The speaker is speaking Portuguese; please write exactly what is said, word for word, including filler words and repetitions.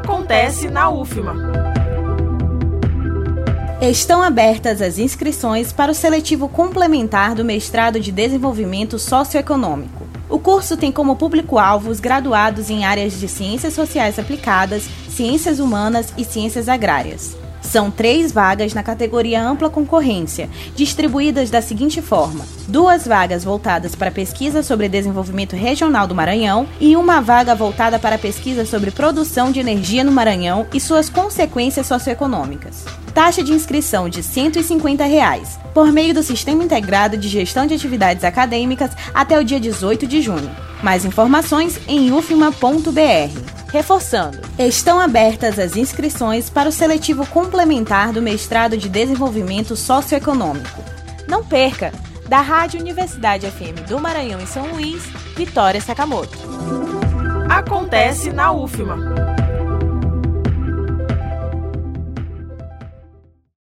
Acontece na U F M A. Estão abertas as inscrições para o seletivo complementar do mestrado de Desenvolvimento Socioeconômico. O curso tem como público-alvo os graduados em áreas de Ciências Sociais Aplicadas, Ciências Humanas e Ciências Agrárias. São três vagas na categoria ampla concorrência, distribuídas da seguinte forma: duas vagas voltadas para pesquisa sobre desenvolvimento regional do Maranhão e uma vaga voltada para pesquisa sobre produção de energia no Maranhão e suas consequências socioeconômicas. Taxa de inscrição de cento e cinquenta reais, por meio do Sistema Integrado de Gestão de Atividades Acadêmicas até o dia dezoito de junho. Mais informações em u f m a ponto b r. Reforçando, estão abertas as inscrições para o seletivo complementar do mestrado de Desenvolvimento Socioeconômico. Não perca! Da Rádio Universidade F M do Maranhão em São Luís, Vitória Sakamoto. Acontece na U F M A.